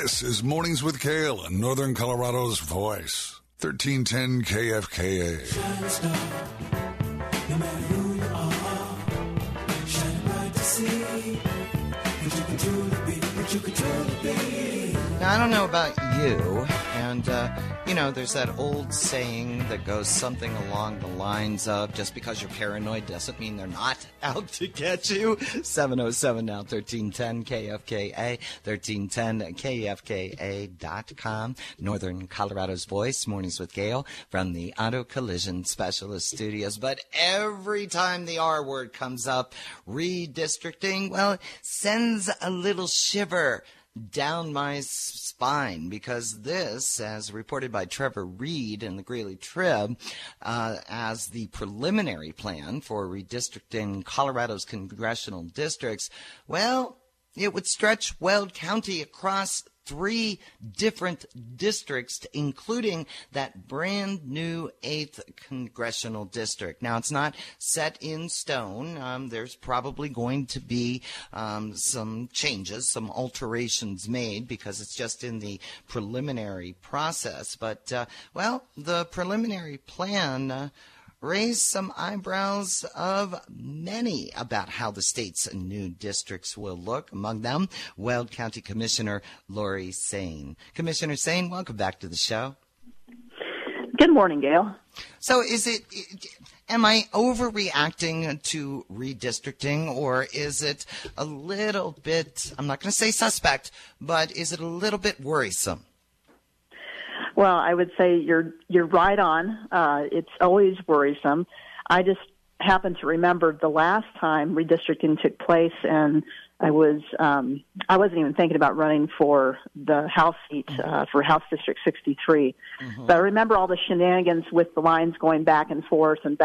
This is Mornings with Kale and Northern Colorado's voice. 1310 KFKA. Shine star, no matter who you are, shine bright to see what you can truly be, what you can truly be. Now, I don't know about you, and, there's that old saying that goes something along the lines of, just because you're paranoid doesn't mean they're not out to get you. 707 now, 1310 KFKA, 1310 KFKA.com. Northern Colorado's voice, Mornings with Gale, from the Auto Collision Specialist Studios. But every time the R word comes up, redistricting, well, sends a little shiver down my spine, because this, as reported by Trevor Reed in the Greeley Trib, as the preliminary plan for redistricting Colorado's congressional districts, well, it would stretch Weld County across 3 different districts, including that brand new 8th congressional district. Now, it's not set in stone. There's probably going to be some changes, some alterations made, because it's just in the preliminary process. But, the preliminary plan raised some eyebrows of many about how the state's new districts will look. Among them, Weld County Commissioner Lori Sain. Commissioner Sain, welcome back to the show. Good morning, Gail. So am I overreacting to redistricting, or is it a little bit, I'm not going to say suspect, but is it a little bit worrisome? Well, I would say you're right on. It's always worrisome. I just happen to remember the last time redistricting took place, and I wasn't even thinking about running for the House seat for House District 63. Mm-hmm. But I remember all the shenanigans with the lines going back and forth. And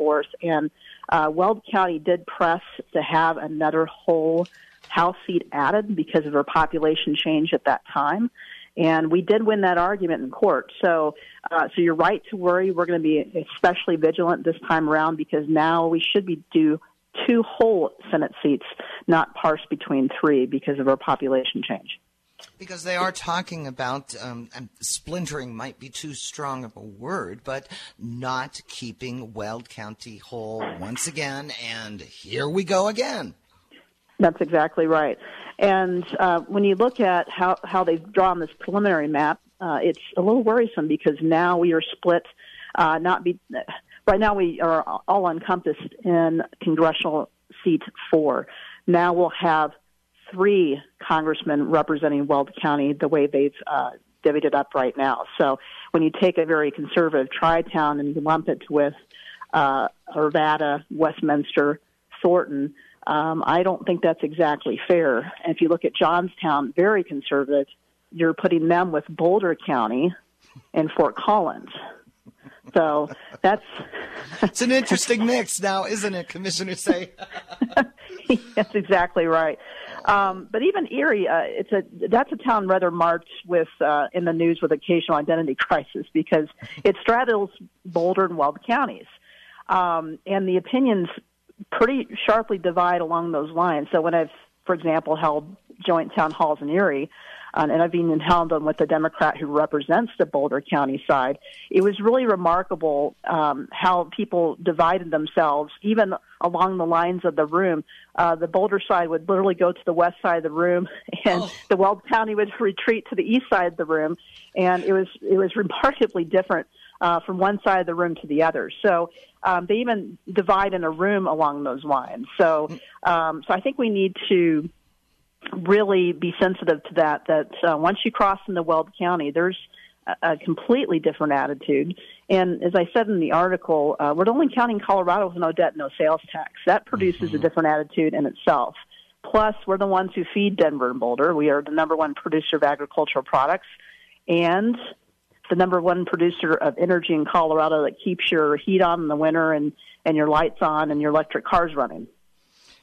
Weld County did press to have another whole House seat added because of our population change at that time. And we did win that argument in court. So you're right to worry. We're going to be especially vigilant this time around, because now we should be due 2 whole Senate seats, not parsed between 3 because of our population change. Because they are talking about, splintering might be too strong of a word, but not keeping Weld County whole once again, and here we go again. That's exactly right. And when you look at how they've drawn this preliminary map, it's a little worrisome, because now we are split. Right now we are all encompassed in congressional seat 4. Now we'll have 3 congressmen representing Weld County the way they've divvied it up right now. So when you take a very conservative tri-town and lump it with Arvada, Westminster, Thornton, I don't think that's exactly fair. And if you look at Johnstown, very conservative, you're putting them with Boulder County and Fort Collins. So it's an interesting mix now, isn't it, Commissioner Say? That's exactly right. But even Erie, that's a town rather marked with in the news with occasional identity crisis, because it straddles Boulder and Weld counties, and the opinions pretty sharply divide along those lines. So when I've, for example, held joint town halls in Erie, and I've even held them with the Democrat who represents the Boulder County side, it was really remarkable how people divided themselves, even along the lines of the room. The Boulder side would literally go to the west side of the room, and the Weld County would retreat to the east side of the room, and it was remarkably different from one side of the room to the other. So they even divide in a room along those lines. So I think we need to really be sensitive to that once you cross into Weld County, there's a completely different attitude. And as I said in the article, we're the only county in Colorado with no debt, no sales tax. That produces a different attitude in itself. Plus, we're the ones who feed Denver and Boulder. We are the number 1 producer of agricultural products and the number 1 producer of energy in Colorado that keeps your heat on in the winter and your lights on and your electric cars running.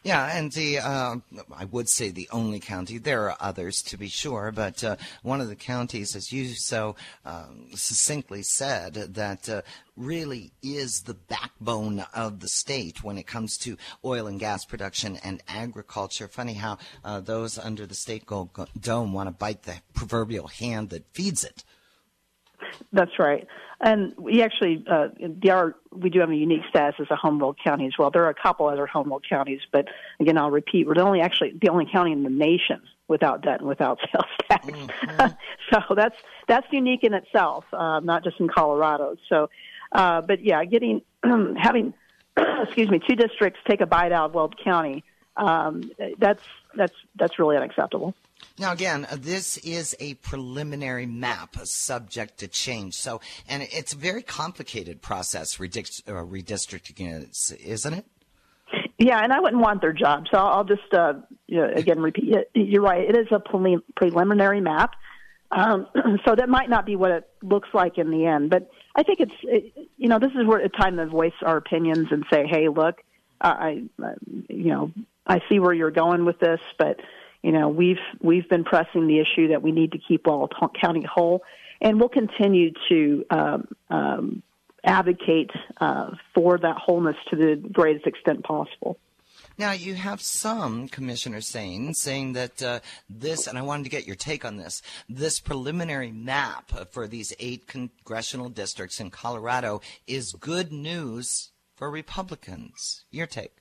Yeah, and I would say the only county. There are others, to be sure, but one of the counties, as you so succinctly said, that really is the backbone of the state when it comes to oil and gas production and agriculture. Funny how those under the state gold dome want to bite the proverbial hand that feeds it. That's right. And we actually, we do have a unique status as a home rule county as well. There are a couple other home rule counties, but again, I'll repeat, we're the only county in the nation without debt and without sales tax. Mm-hmm. So that's unique in itself, not just in Colorado. So, but yeah, having, two districts take a bite out of Weld County, that's really unacceptable. Now, again, this is a preliminary map subject to change. So, and it's a very complicated process, redistricting, isn't it? Yeah, and I wouldn't want their job. So I'll just, again, repeat it. You're right. It is a preliminary map. So that might not be what it looks like in the end. But I think this is where it's time to voice our opinions and say, hey, look, I see where you're going with this, but we've been pressing the issue that we need to keep Weld County whole, and we'll continue to advocate for that wholeness to the greatest extent possible. Now, you have some commissioners saying that this, and I wanted to get your take on this preliminary map for these 8 congressional districts in Colorado is good news for Republicans. Your take?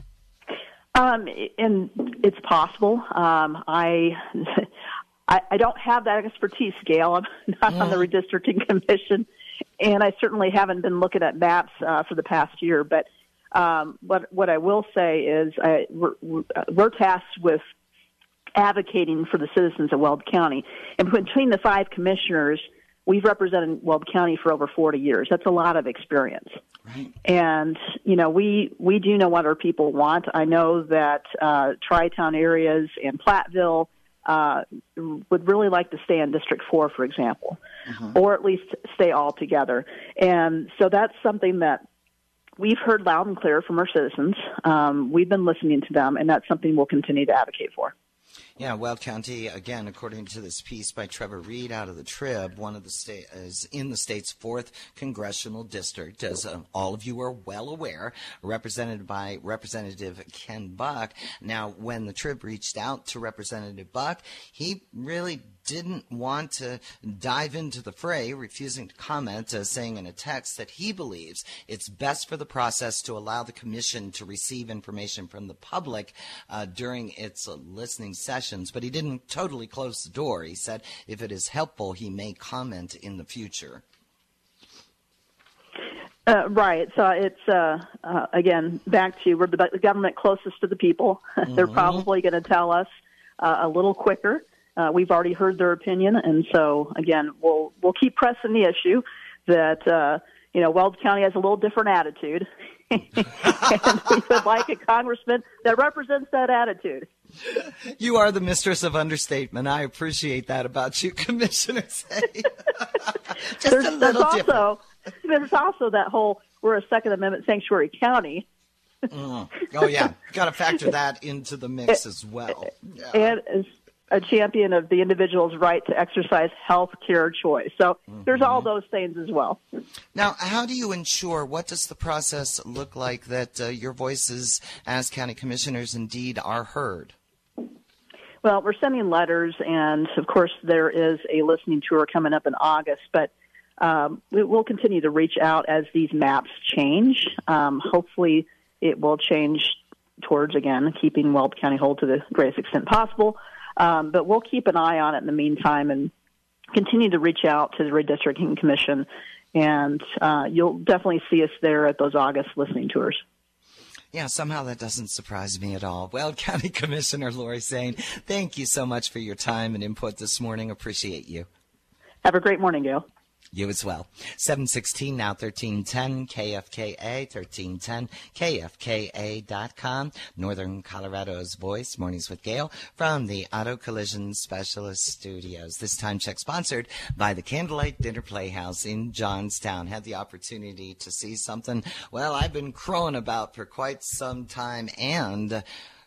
And it's possible. I don't have that expertise, Gail. I'm not on the redistricting commission, and I certainly haven't been looking at maps for the past year. But what I will say is we're tasked with advocating for the citizens of Weld County. And between the 5 commissioners, we've represented Weld County for over 40 years. That's a lot of experience. Right. And, we do know what our people want. I know that Tri-Town areas and Platteville would really like to stay in District 4, for example, or at least stay all together. And so that's something that we've heard loud and clear from our citizens. We've been listening to them, and that's something we'll continue to advocate for. Yeah, Weld County, again, according to this piece by Trevor Reed out of the Trib, one of the is in the state's 4th congressional district, as all of you are well aware, represented by Representative Ken Buck. Now, when the Trib reached out to Representative Buck, he really didn't want to dive into the fray, refusing to comment, saying in a text that he believes it's best for the process to allow the commission to receive information from the public during its listening sessions, but he didn't totally close the door. He said if it is helpful, he may comment in the future. Right. So it's, again, back to we're the government closest to the people. They're probably going to tell us a little quicker. We've already heard their opinion, and so, again, we'll keep pressing the issue that, Weld County has a little different attitude, and we would like a congressman that represents that attitude. You are the mistress of understatement. I appreciate that about you, Commissioner Say. There's also that whole, we're a Second Amendment sanctuary county. Oh, yeah. Got to factor that into the mix as well. Yeah. And as a champion of the individual's right to exercise health care choice. So there's all those things as well. Now, how do you ensure, what does the process look like that your voices as county commissioners indeed are heard? Well, we're sending letters, and, of course, there is a listening tour coming up in August, but we will continue to reach out as these maps change. Hopefully it will change towards, again, keeping Weld County whole to the greatest extent possible. But we'll keep an eye on it in the meantime and continue to reach out to the Redistricting Commission, and you'll definitely see us there at those August listening tours. Yeah, somehow that doesn't surprise me at all. Weld County Commissioner Lori Sain, thank you so much for your time and input this morning. Appreciate you. Have a great morning, Gail. You as well. 7:16 now, 1310 KFKA, 1310 KFKA.com. Northern Colorado's Voice, Mornings with Gail, from the Auto Collision Specialist Studios. This time check sponsored by the Candlelight Dinner Playhouse in Johnstown. Had the opportunity to see something, well, I've been crowing about for quite some time, and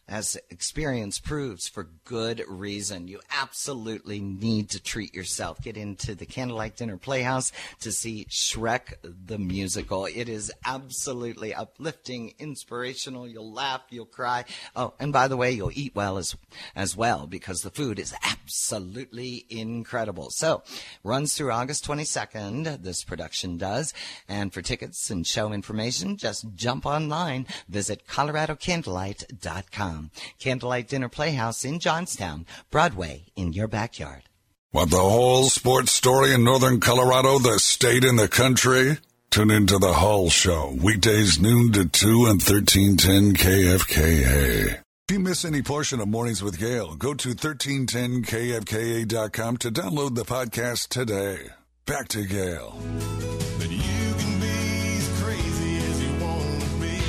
as experience proves, for good reason. You absolutely need to treat yourself. Get into the Candlelight Dinner Playhouse to see Shrek the Musical. It is absolutely uplifting, inspirational. You'll laugh, you'll cry. Oh, and by the way, you'll eat well as well, because the food is absolutely incredible. So, runs through August 22nd, this production does. And for tickets and show information, just jump online. Visit ColoradoCandlelight.com. Candlelight Dinner Playhouse in Johnstown, Broadway in your backyard. Want the whole sports story in Northern Colorado, the state and the country? Tune into The Hull Show, weekdays noon to 2 and 1310 KFKA. If you miss any portion of Mornings with Gail, go to 1310kfka.com to download the podcast today. Back to Gail. But you can be as crazy as you want to be.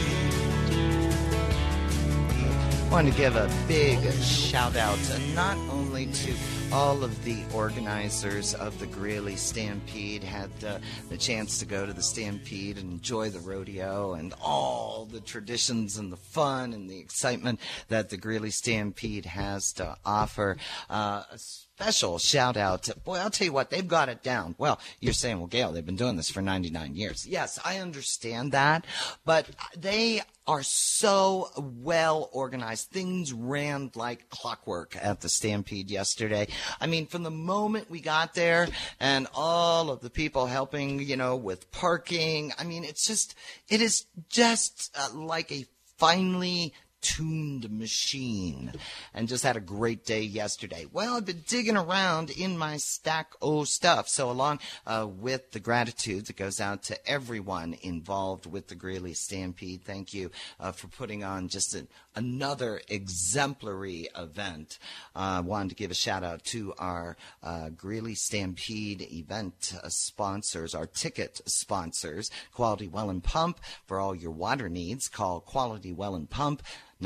I want to give a big shout out not only to all of the organizers of the Greeley Stampede. Had the chance to go to the Stampede and enjoy the rodeo and all the traditions and the fun and the excitement that the Greeley Stampede has to offer. Special shout out. Boy, I'll tell you what, they've got it down. Well, you're saying, well, Gail, they've been doing this for 99 years. Yes, I understand that, but they are so well organized. Things ran like clockwork at the Stampede yesterday. I mean, from the moment we got there and all of the people helping, with parking, I mean, it is just like a finely tuned machine, and just had a great day yesterday. Well, I've been digging around in my stack of stuff, so along with the gratitude that goes out to everyone involved with the Greeley Stampede, thank you for putting on just another exemplary event. I wanted to give a shout out to our Greeley Stampede event sponsors, our ticket sponsors, Quality Well and Pump. For all your water needs, call Quality Well and Pump,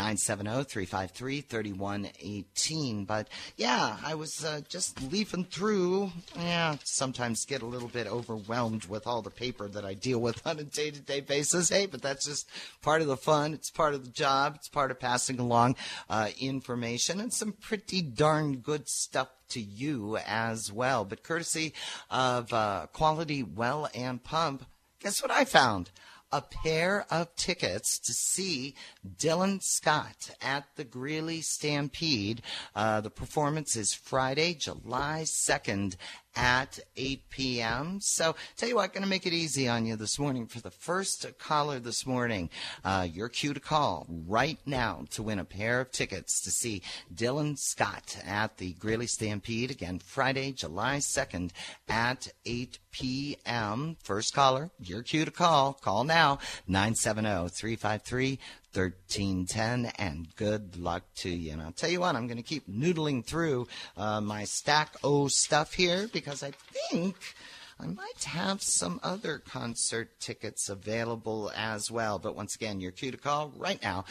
970-353-3118. But yeah, I was just leafing through. Yeah, sometimes get a little bit overwhelmed with all the paper that I deal with on a day-to-day basis. Hey, but that's just part of the fun. It's part of the job. It's part of passing along information and some pretty darn good stuff to you as well. But courtesy of Quality Well and Pump, guess what I found? A pair of tickets to see Dylan Scott at the Greeley Stampede. The performance is Friday, July 2nd at 8 p.m. So, tell you what, going to make it easy on you this morning. For the first caller this morning, your cue to call right now to win a pair of tickets to see Dylan Scott at the Greeley Stampede. Again, Friday, July 2nd at 8 p.m. First caller, your cue to call. Call now, 970-353-1310, and good luck to you. And I'll tell you what, I'm going to keep noodling through my stack of stuff here, because I think I might have some other concert tickets available as well. But once again, your cue to call right now,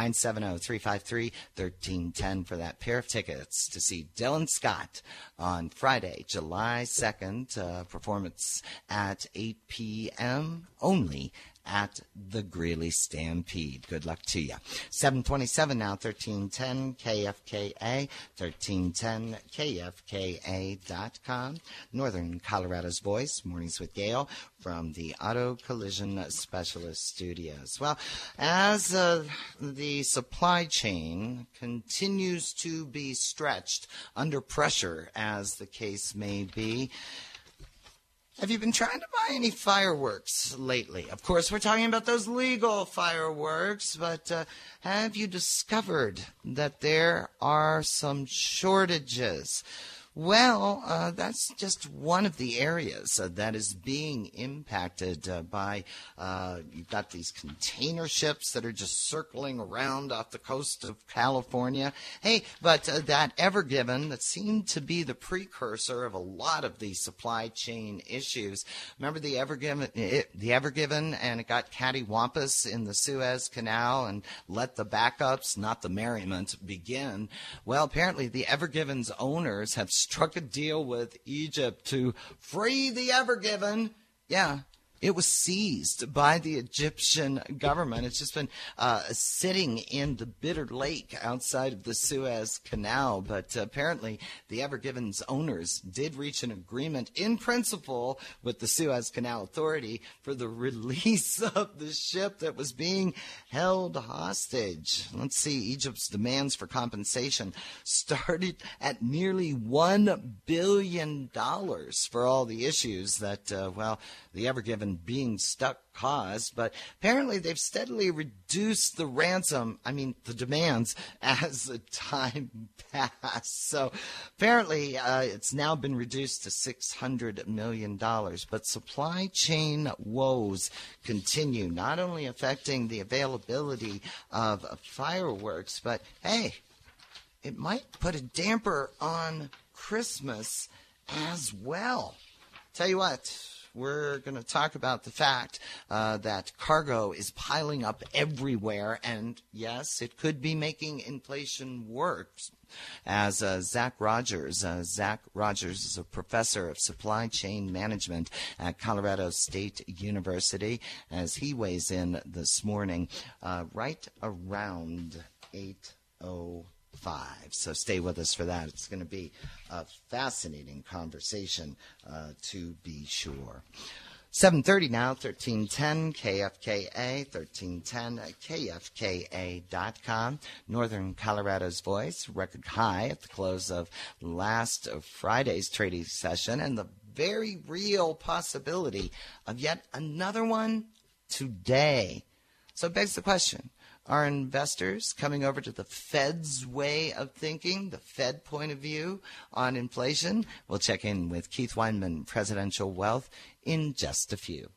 970-353-1310 for that pair of tickets to see Dylan Scott on Friday, July 2nd, performance at 8 p.m. only at the Greeley Stampede. Good luck to you. 727 now, 1310 KFKA, 1310KFKA.com. Northern Colorado's Voice, Mornings with Gail, from the Auto Collision Specialist Studios. Well, as the supply chain continues to be stretched under pressure, as the case may be, have you been trying to buy any fireworks lately? Of course, we're talking about those legal fireworks, but have you discovered that there are some shortages? Well, that's just one of the areas that is being impacted by, you've got these container ships that are just circling around off the coast of California. Hey, but that Ever Given, that seemed to be the precursor of a lot of the supply chain issues. Remember the Ever Given, and it got cattywampus in the Suez Canal and let the backups, not the merriment, begin. Well, apparently the Ever Given's owners have struck a deal with Egypt to free the Ever Given. Yeah, It was seized by the Egyptian government. It's just been sitting in the Bitter Lake outside of the Suez Canal. But apparently the Ever Given's owners did reach an agreement in principle with the Suez Canal Authority for the release of the ship that was being held hostage. Let's see, Egypt's demands for compensation started at nearly $1 billion for all the issues that, the Ever Given being stuck caused, but apparently they've steadily reduced the the demands as the time passed. So apparently it's now been reduced to $600 million, but supply chain woes continue, not only affecting the availability of fireworks, but hey, it might put a damper on Christmas as well. Tell you what, we're going to talk about the fact that cargo is piling up everywhere, and yes, it could be making inflation worse. As Zach Rogers is a professor of supply chain management at Colorado State University, as he weighs in this morning right around 8:05. So stay with us for that. It's going to be a fascinating conversation, to be sure. 7:30 now, 1310 KFKA, 1310 KFKA.com. Northern Colorado's Voice, record high at the close of last Friday's trading session, and the very real possibility of yet another one today. So it begs the question, are investors coming over to the Fed's way of thinking, the Fed point of view on inflation? We'll check in with Keith Weinman, Presidential Wealth, in just a few.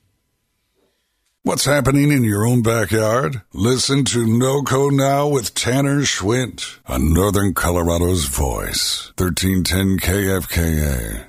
What's happening in your own backyard? Listen to NOCO Now with Tanner Schwint on Northern Colorado's Voice, 1310 KFKA.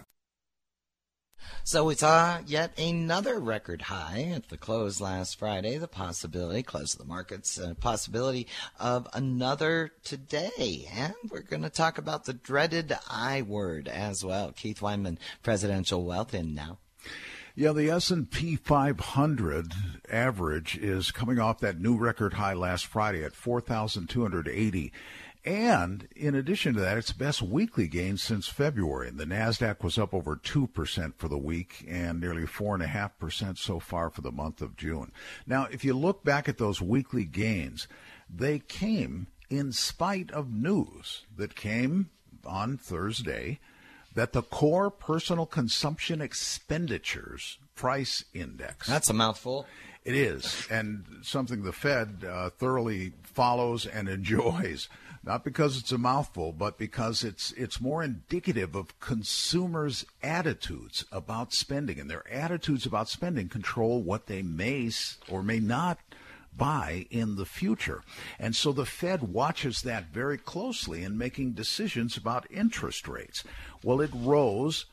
So we saw yet another record high at the close last Friday, close of the markets, possibility of another today. And we're going to talk about the dreaded I word as well. Keith Weinman, Presidential Wealth, in now. Yeah, the S&P 500 average is coming off that new record high last Friday at 4,280. And in addition to that, it's the best weekly gain since February. The NASDAQ was up over 2% for the week and nearly 4.5% so far for the month of June. Now, if you look back at those weekly gains, they came in spite of news that came on Thursday that the core personal consumption expenditures price index. That's a mouthful. It is, and something the Fed thoroughly follows and enjoys. Not because it's a mouthful, but because it's more indicative of consumers' attitudes about spending. And their attitudes about spending control what they may or may not buy in the future. And so the Fed watches that very closely in making decisions about interest rates. Well, it rose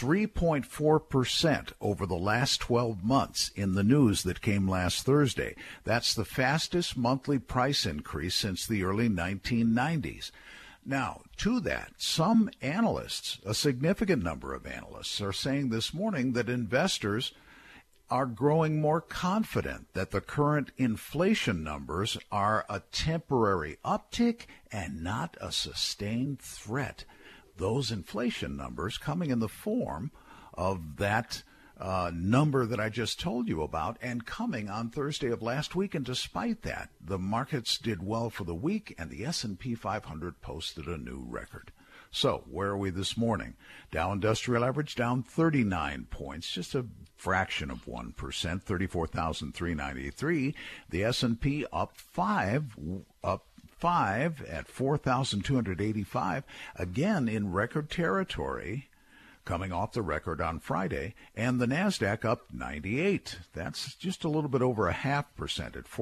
3.4% over the last 12 months in the news that came last Thursday. That's the fastest monthly price increase since the early 1990s. Now, to that, some analysts, a significant number of analysts, are saying this morning that investors are growing more confident that the current inflation numbers are a temporary uptick and not a sustained threat. Those inflation numbers coming in the form of that number that I just told you about and coming on Thursday of last week. And despite that, the markets did well for the week and the S&P 500 posted a new record. So where are we this morning? Dow Industrial Average down 39 points, just a fraction of 1%, 34,393. The S&P up 5 at 4,285, again in record territory, coming off the record on Friday, and the NASDAQ up 98. That's just a little bit over 0.5% at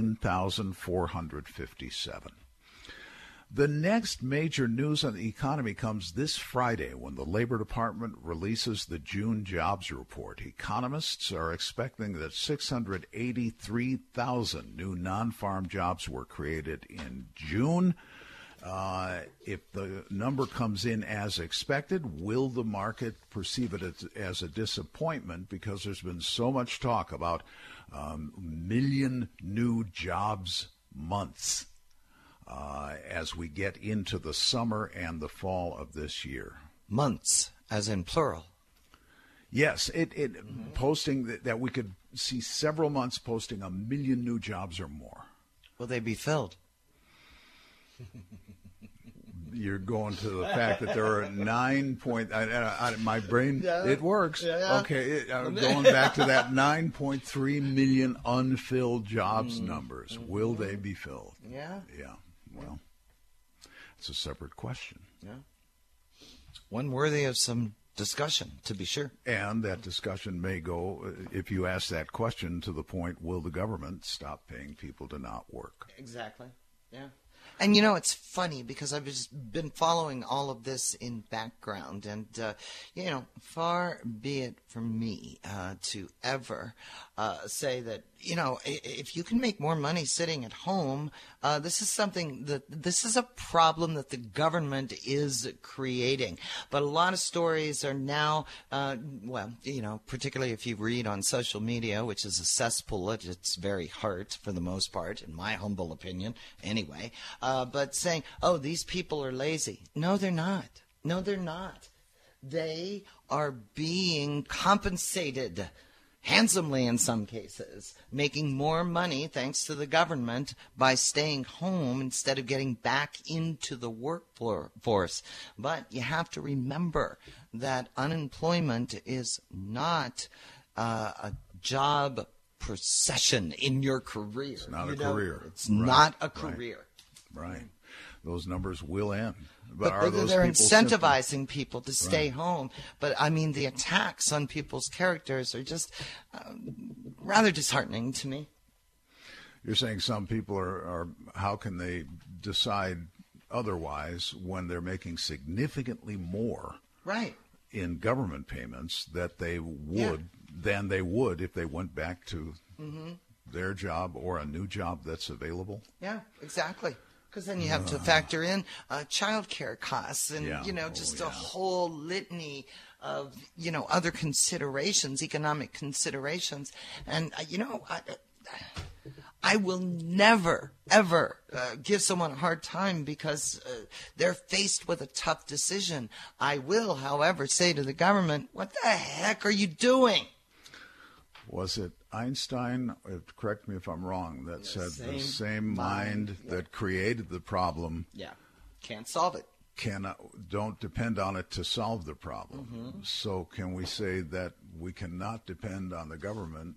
14,457. The next major news on the economy comes this Friday when the Labor Department releases the June jobs report. Economists are expecting that 683,000 new non-farm jobs were created in June. If the number comes in as expected, will the market perceive it as a disappointment because there's been so much talk about million new jobs months as we get into the summer and the fall of this year? Months, as in plural. Yes, posting that we could see several months posting 1 million new jobs or more. Will they be filled? You're going to the fact that there are 9 point. My brain, it works. Yeah. Okay, going back to that 9.3 million unfilled jobs numbers. Will they be filled? Yeah. Yeah. Well, it's a separate question. Yeah. One worthy of some discussion, to be sure. And that discussion may go, if you ask that question, to the point, will the government stop paying people to not work? Exactly. Yeah. And, you know, it's funny because I've just been following all of this in background. And, you know, far be it from me to ever say that, you know, if you can make more money sitting at home, this is a problem that the government is creating. But a lot of stories are now, well, you know, particularly if you read on social media, which is a cesspool at its very heart for the most part, in my humble opinion, anyway, but saying, oh, these people are lazy. No, they're not. No, they're not. They are being compensated handsomely in some cases, making more money thanks to the government by staying home instead of getting back into the workforce. But you have to remember that unemployment is not a job procession in your career. It's not a career. It's not a career. Right. Those numbers will end. But are those they're people incentivizing people to stay home. But, I mean, the attacks on people's characters are just rather disheartening to me. You're saying some people are how can they decide otherwise when they're making significantly more Right. in government payments that they would than they would if they went back to their job or a new job that's available? Yeah, exactly. Because then you have to factor in child care costs and, you know, just a whole litany of, you know, other considerations, economic considerations. And, you know, I will never, ever give someone a hard time because they're faced with a tough decision. I will, however, say to the government, what the heck are you doing? Was it Einstein, correct me if I'm wrong, that said the same mind that created the problem can't solve it. Don't depend on it to solve the problem. So can we say that we cannot depend on the government,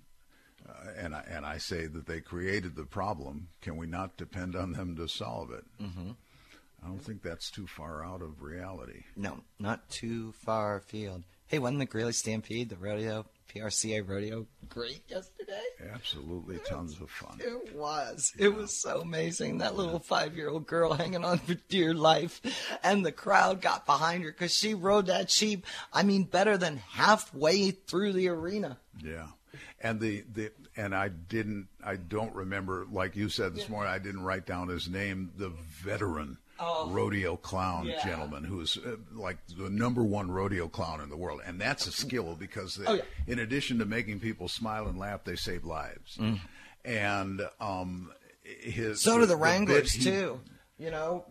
and I say that they created the problem, can we not depend on them to solve it? I don't think that's too far out of reality. No, not too far afield. Hey, wasn't the Greeley Stampede, the rodeo, PRCA rodeo, great yesterday? Absolutely, tons of fun. It was. It was so amazing. That little 5-year-old girl hanging on for dear life. And the crowd got behind her because she rode that sheep, I mean, better than halfway through the arena. Yeah. And I don't remember, like you said this morning, I didn't write down his name, the veteran rodeo clown gentleman who's like the number one rodeo clown in the world. And that's a skill because in addition to making people smile and laugh, they save lives. And so do the Wranglers too. You know,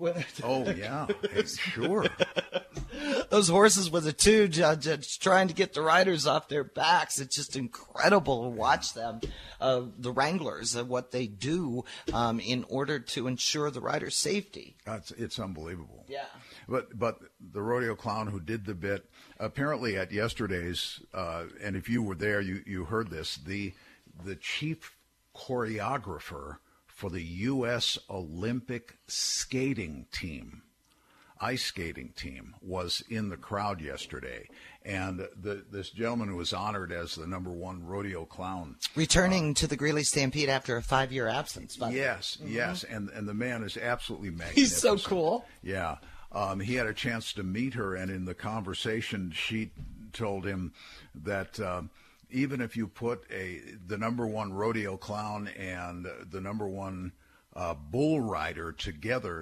sure. Those horses with the two judges trying to get the riders off their backs. It's just incredible to watch them, the Wranglers, what they do in order to ensure the rider's safety. It's unbelievable. Yeah. But the rodeo clown who did the bit, apparently at yesterday's, and if you were there, you heard this, the chief choreographer for the U.S. Olympic skating team, ice skating team, was in the crowd yesterday. And this gentleman who was honored as the number one rodeo clown. Returning to the Greeley Stampede after a 5-year absence. Yes. And the man is absolutely magnificent. He's so cool. Yeah. He had a chance to meet her, and in the conversation, she told him that even if you put the number one rodeo clown and the number one bull rider together,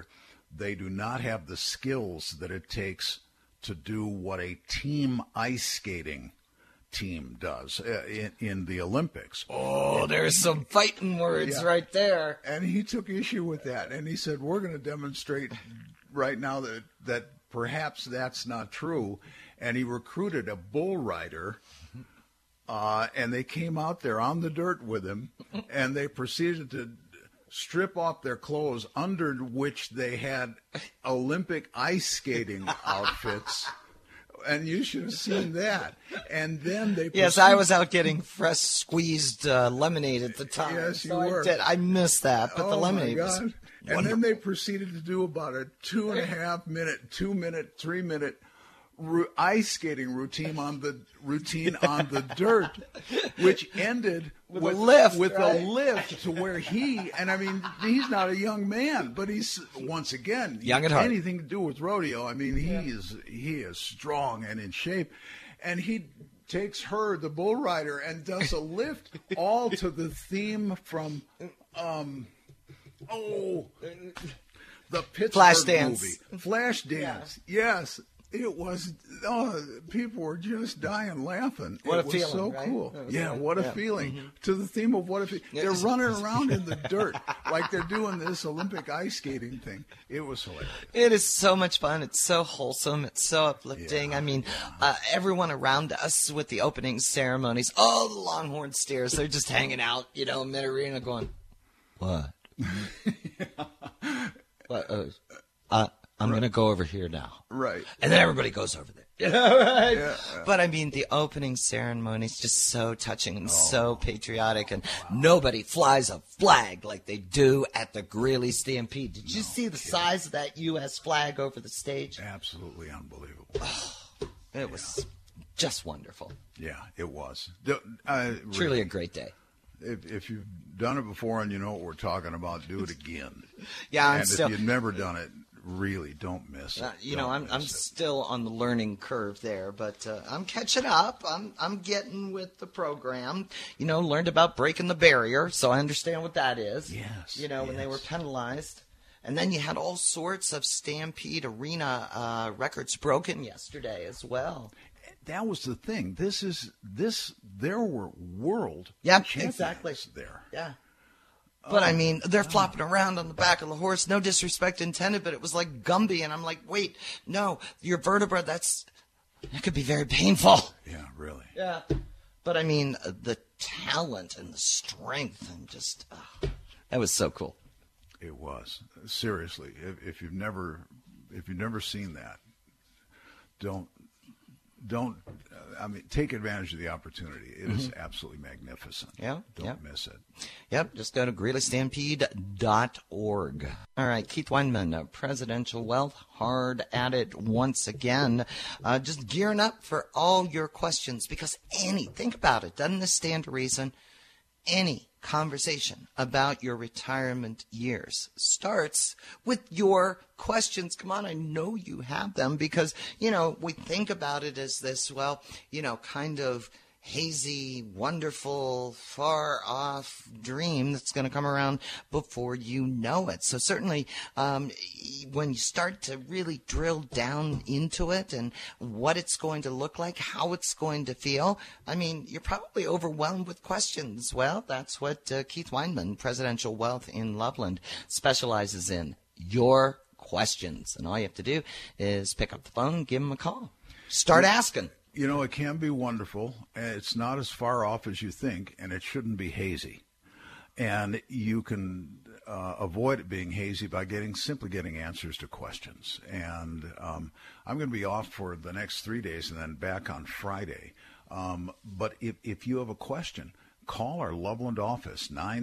They do not have the skills that it takes to do what a team ice skating team does in the Olympics. Oh, there's some fighting words right there. And he took issue with that, and he said, we're going to demonstrate right now that perhaps that's not true. And he recruited a bull rider, and they came out there on the dirt with him, and they proceeded to strip off their clothes, under which they had Olympic ice skating outfits. And you should have seen that. And then they Yes, I was out getting fresh squeezed lemonade at the time. Yes, you so were. I did. I missed that, but the lemonade my was God. And then they proceeded to do about a 2.5 minute, 2 minute, 3 minute ice skating routine on the dirt, which ended with a lift, a lift to where and I mean, he's not a young man, but he's once again young at heart. Anything to do with rodeo. I mean, he is strong and in shape, and he takes her, the bull rider, and does a lift all to the theme from the Pittsburgh Flashdance. movie. Flashdance. Yes. It was, people were just dying laughing. What it a was feeling, so right? cool. Yeah, what a feeling. Mm-hmm. To the theme of what a feeling. They're running around in the dirt like they're doing this Olympic ice skating thing. It was hilarious. It is so much fun. It's so wholesome. It's so uplifting. I mean, everyone around us with the opening ceremonies, all the Longhorn Steers, they're just hanging out, in mid-arena going, what? What? I'm going to go over here now. Right. And then everybody goes over there. Right? Yeah. But I mean, the opening ceremony is just so touching and so patriotic, and nobody flies a flag like they do at the Greeley Stampede. Did you see the size of that U.S. flag over the stage? Absolutely unbelievable. It was just wonderful. Yeah, it was. Truly a great day. If you've done it before and you know what we're talking about, do it again. Yeah, and if you've never done it, really don't miss it. I'm still on the learning curve there, but I'm catching up. I'm getting with the program. Learned about breaking the barrier, so I understand what that is. Yes. When they were penalized. And then you had all sorts of Stampede Arena records broken yesterday as well. That was the thing. There were world champions exactly there. Yeah. But, I mean, they're flopping around on the back of the horse. No disrespect intended, but it was like Gumby. And I'm like, wait, no, your vertebra, that could be very painful. Yeah, really. Yeah. But, I mean, the talent and the strength and just, that was so cool. It was. Seriously, if you've never seen that, don't take advantage of the opportunity. It is absolutely magnificent. Yeah. Don't miss it. Yep. Just go to GreeleyStampede.org. All right. Keith Weinman, Presidential Wealth, hard at it once again. Just gearing up for all your questions, because think about it. Doesn't this stand to reason? Any conversation about your retirement years starts with your questions. Come on, I know you have them, because, we think about it as this, kind of hazy, wonderful, far-off dream that's going to come around before you know it. So certainly when you start to really drill down into it and what it's going to look like, how it's going to feel, I mean, you're probably overwhelmed with questions. Well, that's what Keith Weinman, Presidential Wealth in Loveland, specializes in. Your questions. And all you have to do is pick up the phone, give him a call. Start asking. It can be wonderful. It's not as far off as you think, and it shouldn't be hazy. And you can avoid it being hazy by simply getting answers to questions. And I'm going to be off for the next 3 days and then back on Friday. But if you have a question, call our Loveland office,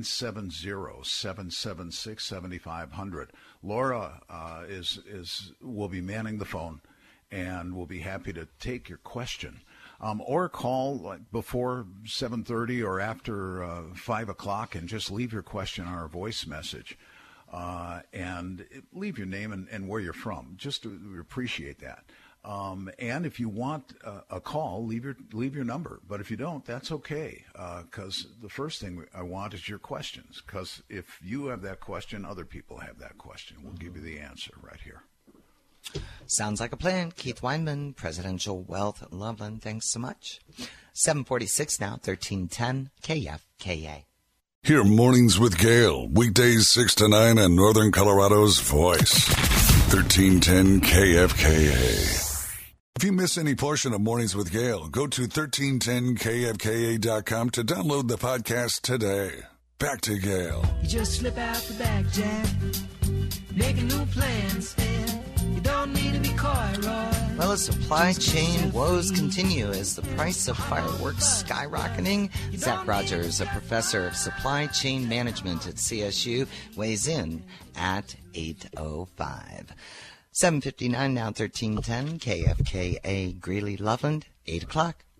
970-776-7500. Laura will be manning the phone, and we'll be happy to take your question. Or call before 7:30 or after 5 o'clock and just leave your question on our voice message. And leave your name and where you're from. We appreciate that. And if you want a call, leave your number. But if you don't, that's okay. Because the first thing I want is your questions. Because if you have that question, other people have that question. We'll give you the answer right here. Sounds like a plan. Keith Weinman, Presidential Wealth at Loveland. Thanks so much. 746 now, 1310 KFKA. Hear Mornings with Gail, weekdays 6 to 9 on Northern Colorado's Voice, 1310 KFKA. If you miss any portion of Mornings with Gail, go to 1310kfka.com to download the podcast today. Back to Gail. You just slip out the back, Jack. Making new plans. You don't need to be coy, Roy. Well, as supply chain woes continue, is the price of fireworks skyrocketing? Zach Rogers, a professor of supply chain management at CSU, weighs in at 8:05. 7:59 now, 1310 KFKA Greeley Loveland, 8 o'clock.